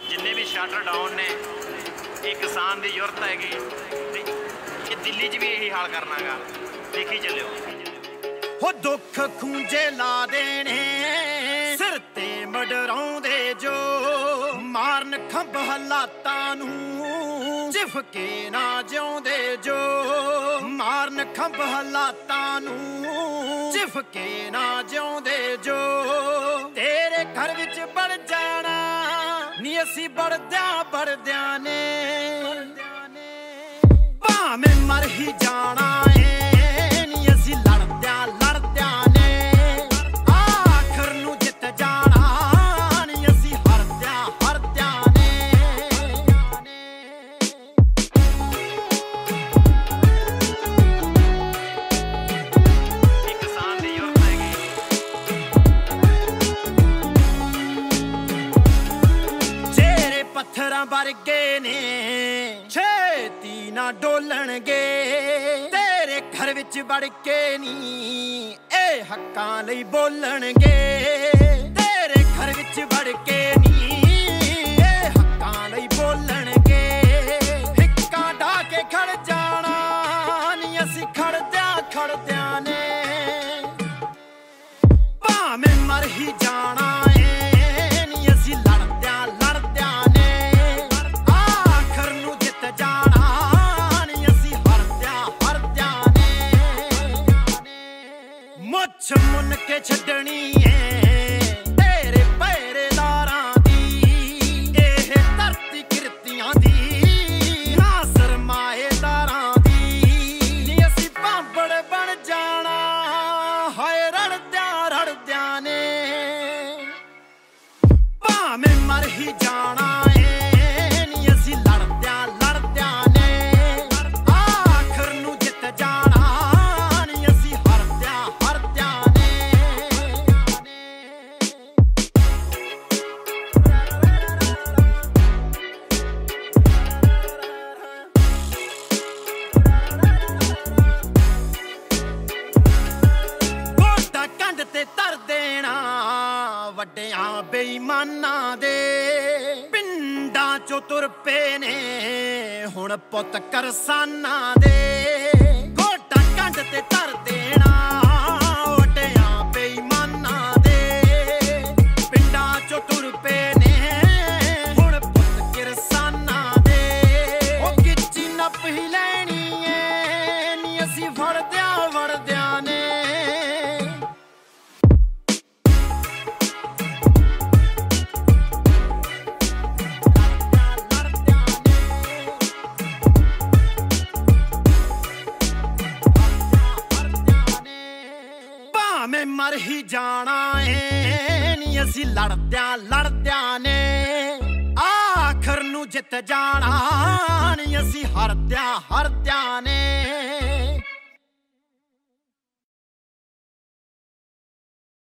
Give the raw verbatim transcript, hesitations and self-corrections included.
जिन्ने भी shutter down ने ये किसान की जरूरत हैगी ते ये दिल्ली च भी यही हाल करना गा देखी चलियो हो दुख खूंजे ला देने सिर ते मडराउंदे जो मारन खंभ हालातां नूं झिफके ना जिउंदे जो मारन खंभ हालातां नूं झिफके ना जिउंदे जो तेरे घर विच बड़ जाना नी असी बड़द्यां बड़द्यां ने भावें मर ही जाना है वर्गे ने छेती ना डोलणगे तेरे घर विच वड़ के नी ए हक्कां लई बोलणगे तेरे घर विच वड़ के नी ए हक्कां लई बोलणगे हिक्कां ढा के खड़ जाना नी असी खड़द्यां खड़द्यां ने भावें मर ही जाना मुन के छड्डनी है तेरे पहरेदारां दी एह धरती किरतियां दी ना सरमाएदारां दी नी असी भांबड़ बन जाना हाय रड़द्यां रड़द्यां ने भावें मर ही जाना ਵੱਡਿਆਂ ਬੇਈਮਾਨਾਂ ਦੇ ਪਿੰਡਾਂ ਚੋਂ ਤੁਰ ਪਏ ਨੇ ਹੁਣ ਪੁੱਤ ਕਰਸਾਨਾਂ ਦੇ ਗੋਟਾ ਕੰਡ ਤੇ ਧਰ ਦੇਣਾ ਵੱਡਿਆਂ ਬੇਈਮਾਨਾਂ ਦੇ ਪਿੰਡਾਂ ਚੋਂ ਤੁਰ ਪਏ ਨੇ ਹੁਣ ਪੁੱਤ ਕਿਰਸਾਨਾਂ ਦੇ ਉਹ ਕਿੱਚੀ ਨੱਪ ਹੀ ਲੈਣੀ ਏ ਨੀ ਅਸੀਂ ਫੜਦਿਆਂ ਵੜਦਿਆਂ ਨੇ मैं मर ही जाना है नी असी लड़द्यां लड़द्यां ने आखर नू जित जाना नी असी हरद्यां हरद्यां ने